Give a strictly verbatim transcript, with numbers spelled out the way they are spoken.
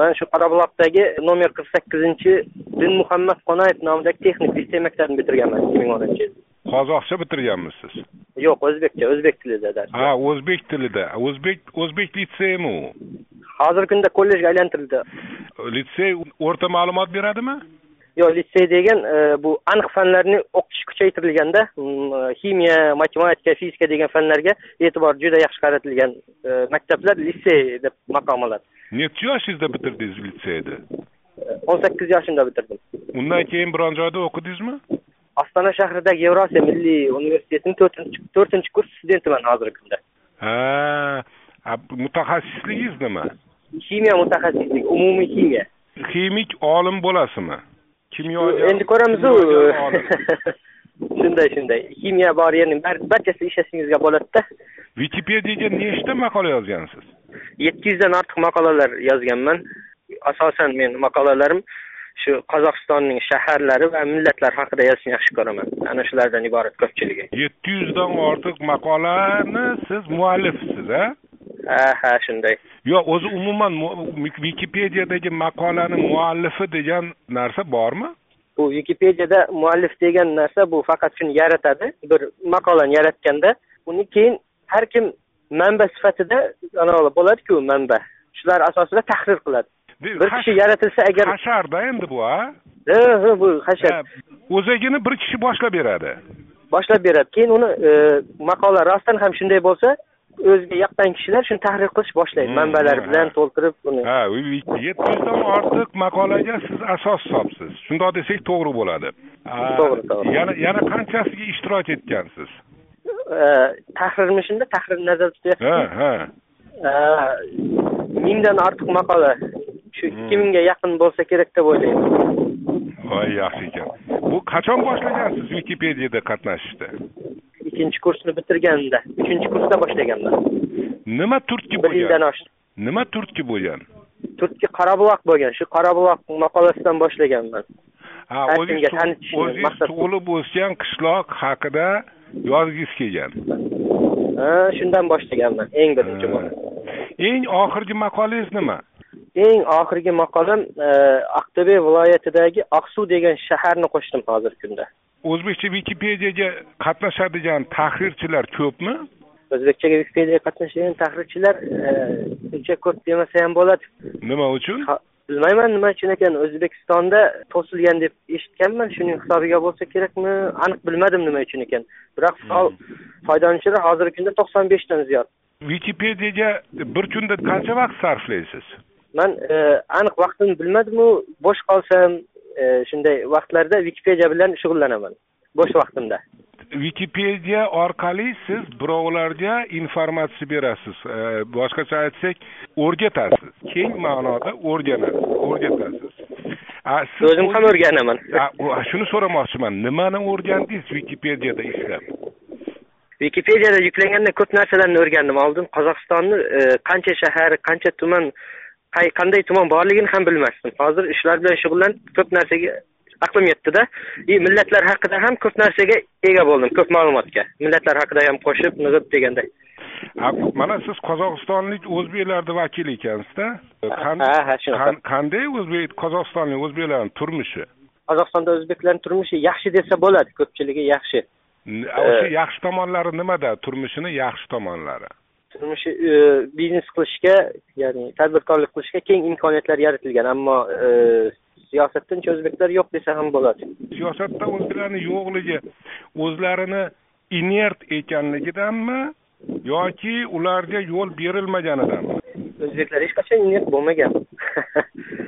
Men shu Qorabuloqdagi nomer qirq sakkizinchi Dinmuhammad Qonayev nomidagi texnik litsey maktabini bitirganman ikki ming o'ninchi yil. Qozoqcha bitirganmisiz? Yo'q, o'zbekcha, o'zbek tilida dars. Ha, o'zbek tilida. O'zbek o'zbek litseymi u? Hozirgi kunda kollejga aylantirildi. Litsey o'rta ma'lumot beradimi? Yo'q, litsey degan bu aniq fanlarni o'qitish kuchaytirilganda, ximiya, matematika, fizika degan fanlarga e'tibor juda yaxshi qaratilgan maktablar litsey deb maqom oladi. Necha yoshingizda bitirdingiz litseyni? o'n sakkiz yoshimda bitirdim. Undan keyin biron joyda o'qidingizmi? Ostona shahridagi Yevrosiyo Milliy universitetining to'rtinchi kurs studentiman hozirgi kunda. Ha, mutaxassisligingiz nima? Ximiya mutaxassisligi, umumiy ximiya. Ximik olim bo'lasizmi? Kimyo endi ko'ramiz u. Shunday, shunday. Ximiya bor, ya'ni barchasi ishlasingizga bo'ladi-da. Wikipediyaga nechta maqola yozgansiz? yetti yuzdan ortiq maqolalar yozganman. Asosan men maqolalarim shu Qozog'istonning shaharlari va millatlar haqida yozishni yaxshi ko'raman. Ana shulardan iborat ko'pchiligi. yetti yuzdan ortiq maqolani siz muallifsiz, ha? Ha, ha, shunday. Yo'q, o'zi umuman Wikipediyadagi maqolani muallifi degan narsa bormi? Bu Wikipediyada muallif degan narsa bu faqat shuni yaratadi. Bir maqolani yaratganda, uni keyin har kim manba sifatida ana bo'ladi-ku, manba. Shular asosida tahrir qiladi. Bir kishi yaratilsa agar hasharda endi bu, ha? Ha, ha, bu hashar. O'zagini bir kishi boshlab beradi. Boshlab beradi. Keyin uni maqola rostdan ham shunday bo'lsa, o'ziga yoqqan kishilar shuni tahrir qilish boshlaydi. Manbalar bilan to'ldirib uni. Ha, yetti yuzdan ortiq maqolaga siz asos hisobsiz. Shunday desak to'g'ri bo'ladi. To'g'ri, to'g'ri. Yana yana qanchasiga ishtirok etgansiz? Tahrirmi shunda? Tahrir nazarda tutyapsiz? Ha, ha. mingdan ortiq maqola. Shu ikki mingga yaqin bo'lsa kerak deb o'ylayman. Voy, yaxshi ekan. Bu qachon boshlagansiz Wikipediyada qatnashishda? Ikkinchi kursni bitirganda, uchinchi kursda boshlaganman. Nima turtki bo'lgan? bir yildan oshdi. Nima turtki bo'lgan? Turtki Qorabuloq bo'lgan. Shu Qorabuloq maqolasidan boshlaganman. Ha, o'zingiz tug'ilib o'sgan qishloq haqida yozgingiz kelgan. Ha, shundan boshlaganman eng birinchi bo'lib. Eng oxirgi maqolangiz nima? Eng oxirgi maqolam Aqto'be viloyatidagi Oqsuv degan shaharni qo'shdim hozirgi kunda. O'zbekcha Wikipediyaga qatnashadigan tahrirchilar ko'pmi? O'zbekchaga Wikipediyaga qatnashadigan tahrirchilar uncha ko'p demasa ham bo'ladi. Nima uchun? Bilmayman nima uchun ekan. O'zbekistonda to'silgan deb eshitganman. Shuning hisobiga bo'lsa kerakmi? Aniq bilmadim nima uchun ekan. Biroq foydalanuvchilar hozirgi kunda to'qson besh dan ziyod. Wikipediyaga bir kunda qancha vaqt sarflaysiz? Men aniq vaqtini bilmadim-u, bo'sh qolsam shunday vaqtlarda Wikipediya bilan shug'ullanaman. Bo'sh vaqtimda. Wikipediya orqali siz birovlarga informatsiya berasiz. Boshqacha aytsak, o'rgatasiz. Keng ma'noda o'rganasiz, o'rgatasiz. O'zim ham o'rganaman. Shuni so'ramoqchiman. Nimani o'rgandingiz Wikipediyada ishlab? Wikipediyada yuklanganda ko'p narsalarni o'rgandim. Oldin Qozog'istonni qancha shahar, qancha tuman, qanday tuman borligini ham bilmasdim. Hozir ishlar bilan shug'ullanib ko'p narsaga aqlim yetdi-da. И millatlar haqida ham ko'p narsaga ega bo'ldim, ko'p ma'lumotga. Millatlar haqida ham qo'shib, nig'ib deganday. Mana siz Qozog'istonlik o'zbeklarning vakili ekansiz-da? Qanday o'zbek Qozog'istonlik o'zbeklarning turmushi? Qozog'istonda o'zbeklarning turmushi yaxshi desa bo'ladi, ko'pchiligi yaxshi. O'sha yaxshi tomonlari nimada? Turmushini yaxshi tomonlari. Turmushi biznes qilishga, ya'ni tadbirkorlik qilishga keng imkoniyatlar yaratilgan, ammo siyosatdan o'zbeklar yo'q desa ham bo'ladi. Siyosatda o'zbeklarning yo'qligi o'zlarini inert ekanligidanmi yoki ularga yo'l berilmaganidanmi? O'zbeklar hech qachon inert bo'lmagan.